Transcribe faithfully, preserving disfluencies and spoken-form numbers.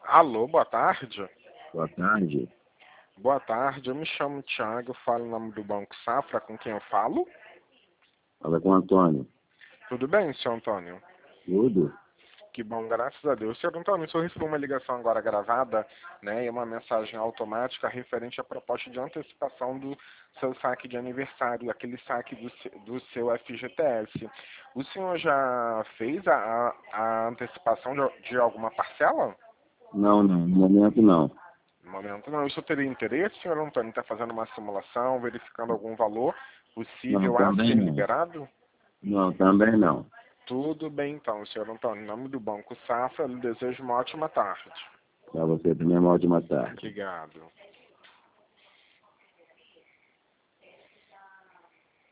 Alô, boa tarde. Boa tarde. Boa tarde, eu me chamo Thiago, falo em nome do Banco Safra, com quem eu falo? Fala com o Antônio. Tudo bem, senhor Antônio? Tudo? Que bom, graças a Deus. Senhor Antônio, o senhor recebeu uma ligação agora gravada, né, e uma mensagem automática referente à proposta de antecipação do seu saque de aniversário, aquele saque do, se- do seu F G T S. O senhor já fez a, a, a antecipação de, de alguma parcela? Não, não. No momento não. No momento não. Isso teria interesse, senhor Antônio, está fazendo uma simulação, verificando algum valor Não, possível a também ser não. liberado? Não, também não. Tudo bem então, senhor Antônio. Em nome do Banco Safra, eu lhe desejo uma ótima tarde. Para você também, uma ótima tarde. Obrigado.